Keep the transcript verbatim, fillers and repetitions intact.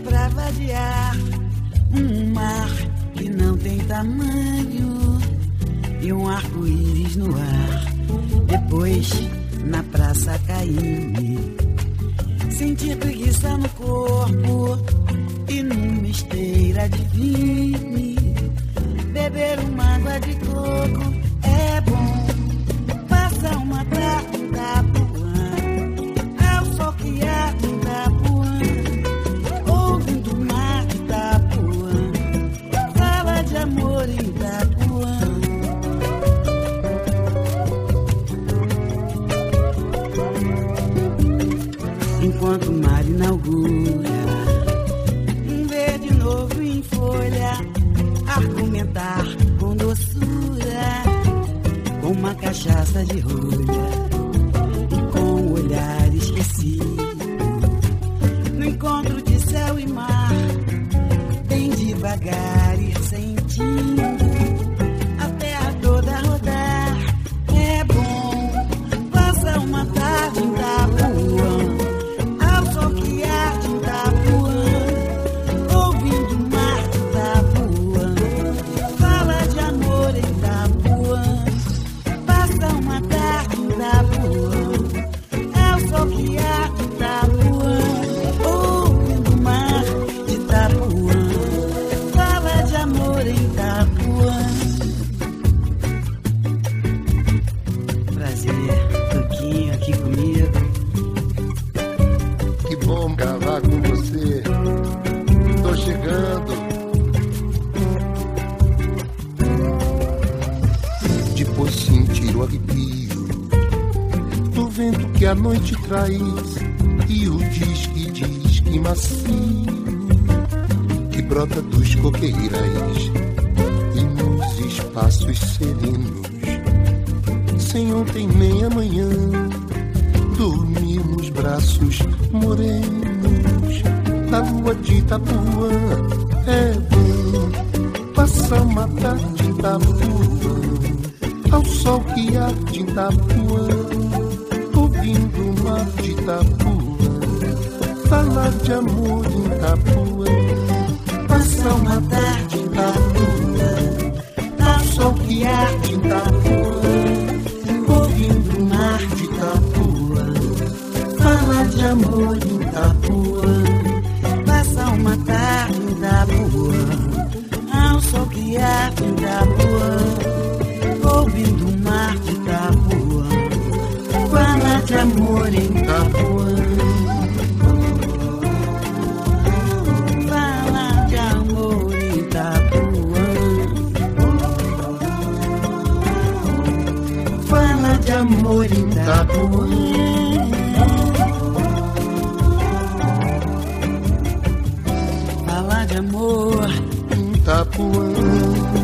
pra vadiar, um mar que não tem tamanho e um arco-íris no ar. Depois, na praça Caíme, sentir preguiça no corpo e numa esteira de vinho, beber uma água de coco é bom. Passa uma tarde em Itapuã, ao sol que há em Itapuã, ouvindo o mar de Itapuã, fala de amor em Itapuã. Enquanto o mar inaugura um verde novo em folha, argumentar com doçura, com uma cachaça de rolha e com o olhar esquecido, no encontro de céu e mar, bem devagar ir sentindo a terra toda rodar. É bom, passa uma tarde em Itapuã, ao sol que arde em Itapuã, ouvindo o mar de Itapuã, fala de amor em Itapuã. Passa uma tarde em Itapuã, ao sol que arde em Itapuã, ouvindo o mar de Itapuã, fala de amor em Itapuã. Prazer, Tuquinho aqui comigo. Que bom gravar com você. Tô chegando. Depois sentir o arrepio do vento que a noite traz e o disque, disque macio que brota dos coqueirais e nos espaços serenos, sem ontem nem amanhã, dormir nos braços morenos da lua de Itapuã. É bom passar uma tarde em Itapuã, ao sol que arde em Itapuã, ouvindo o mar de Itapuã, falar de amor em Itapuã. Passar uma tarde em Itapuã, ao sol que arde em Itapuã, ouvindo o mar de Itapuã, falar de amor em Itapuã. Passa uma tarde em Itapuã, ao sol que arde em Itapuã, ouvindo o mar de Itapuã, fala de amor em Itapuã. Fala de amor em Itapuã, fala de amor em Itapuã. Fala de amor em Itapuã.